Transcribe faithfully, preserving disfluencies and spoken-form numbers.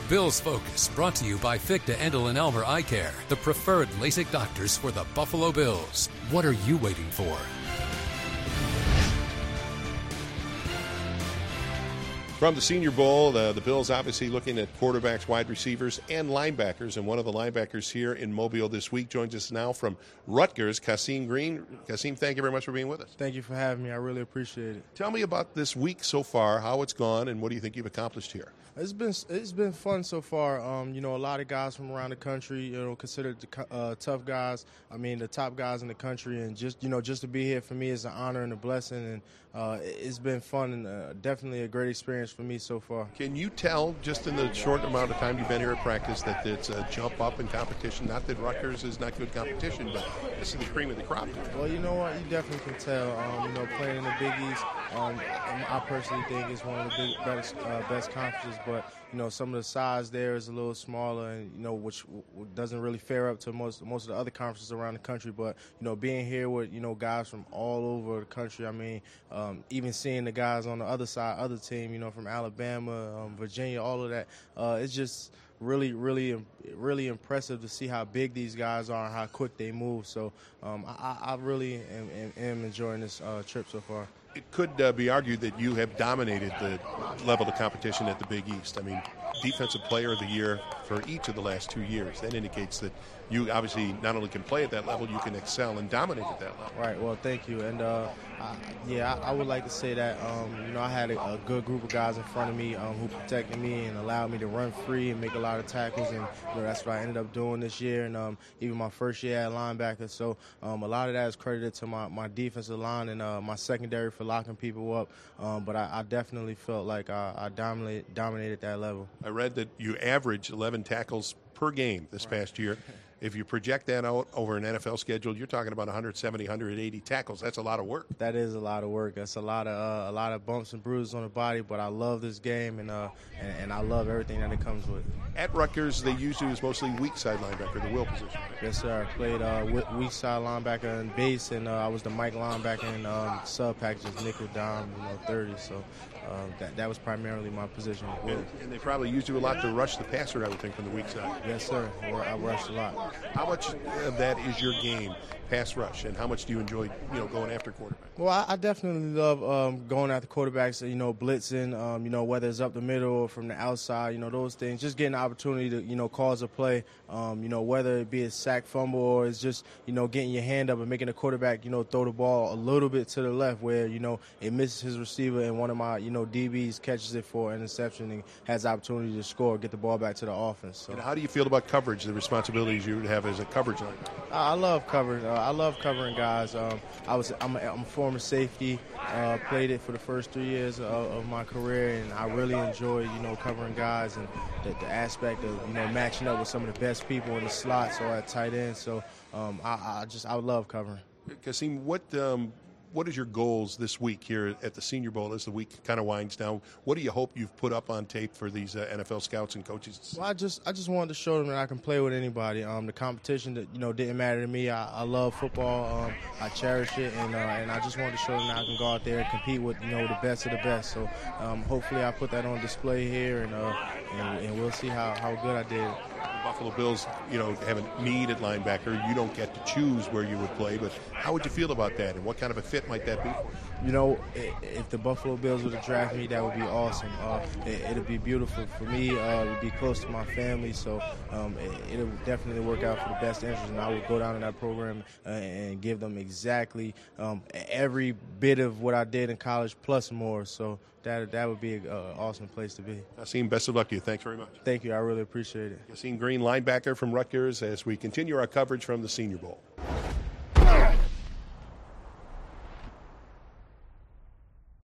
Bills Focus, brought to you by Ficta Endel and Elmer Eye Care, the preferred LASIK doctors for the Buffalo Bills. What are you waiting for? From the Senior Bowl, the, the Bills obviously looking at quarterbacks, wide receivers, and linebackers. And one of the linebackers here in Mobile this week joins us now from Rutgers, Kasim Green. Kasim, thank you very much for being with us. Thank you for having me. I really appreciate it. Tell me about this week so far, how it's gone, and what do you think you've accomplished here? It's been it's been fun so far. Um, you know, a lot of guys from around the country, you know, considered the, uh, tough guys. I mean, the top guys in the country, and just you know, just to be here for me is an honor and a blessing. And uh, it's been fun and uh, definitely a great experience for me so far. Can you tell, just in the short amount of time you've been here at practice, that it's a jump up in competition? Not that Rutgers is not good competition, but this is the cream of the crop. Well, you know what? You definitely can tell. Um, you know, playing in the Big East, um, I personally think it's one of the big, best, uh, best conferences, but you know, some of the size there is a little smaller, and you know, which w- doesn't really fare up to most most of the other conferences around the country. But you know, being here with you know guys from all over the country, I mean, um, even seeing the guys on the other side, other team, you know, from Alabama, um, Virginia, all of that, uh, it's just really, really, really impressive to see how big these guys are and how quick they move. So um, I, I really am, am, am enjoying this uh, trip so far. It could uh, be argued that you have dominated the level of competition at the Big East. I mean, Defensive Player of the Year for each of the last two years. That indicates that you obviously not only can play at that level, you can excel and dominate at that level. Right. Well, thank you. And, uh, I, yeah, I, I would like to say that, um, you know, I had a, a good group of guys in front of me um, who protected me and allowed me to run free and make a lot of tackles. And, you know, that's what I ended up doing this year and um, even my first year at linebacker. So um, a lot of that is credited to my, my defensive line and uh, my secondary for locking people up. Um, but I, I definitely felt like I, I dominated, dominated that level. I read that you averaged eleven tackles per game this right. past year. If you project that out over an N F L schedule, you're talking about one seventy, one eighty tackles. That's a lot of work. That is a lot of work. That's a lot of uh, a lot of bumps and bruises on the body. But I love this game, and uh, and, and I love everything that it comes with. At Rutgers, they used you as mostly weak side linebacker, the will position. Right? Yes, sir. I played uh, weak side linebacker and base, and uh, I was the Mike linebacker in um, sub packages, nickel, dime, you know, thirty. So uh, that that was primarily my position. And, and they probably used you a lot to rush the passer, I would think, from the weak side. Yes, sir. I rushed a lot. How much of that is your game, pass rush, and how much do you enjoy, you know, going after quarterback? Well, I, I definitely love um, going after quarterbacks, you know, blitzing, um, you know, whether it's up the middle or from the outside, you know, those things. Just getting the opportunity to, you know, cause a play, um, you know, whether it be a sack, fumble, or it's just, you know, getting your hand up and making the quarterback, you know, throw the ball a little bit to the left where, you know, it misses his receiver and one of my, you know, D Bs catches it for an interception and has the opportunity to score, get the ball back to the offense. So. And how do you feel about coverage, the responsibilities you have as a coverage line? I love covering. Uh, I love covering guys. Um, I was I'm a, I'm a former safety. Uh, played it for the first three years of, of my career, and I really enjoy you know covering guys and the, the aspect of you know matching up with some of the best people in the slots or at tight end. So um, I, I just I love covering. Kasim, what um, what is your goals this week here at the Senior Bowl as the week kind of winds down? What do you hope you've put up on tape for these uh, N F L scouts and coaches? Well, I just I just wanted to show them that I can play with anybody. Um, the competition that you know didn't matter to me. I, I love football. Um, I cherish it, and uh, and I just wanted to show them that I can go out there and compete with you know the best of the best. So um, hopefully I put that on display here, and uh, and, and we'll see how, how good I did. The Buffalo Bills, you know, have a need at linebacker. You don't get to choose where you would play, but how would you feel about that, and what kind of a fit might that be for you? You know, if the Buffalo Bills were to draft me, that would be awesome. Uh, it would be beautiful for me. Uh, it would be close to my family, so um, it would definitely work out for the best interest, and I would go down in that program uh, and give them exactly um, every bit of what I did in college plus more. So that that would be an awesome place to be. Kasim, best of luck to you. Thanks very much. Thank you. I really appreciate it. Kasim Green, linebacker from Rutgers, as we continue our coverage from the Senior Bowl.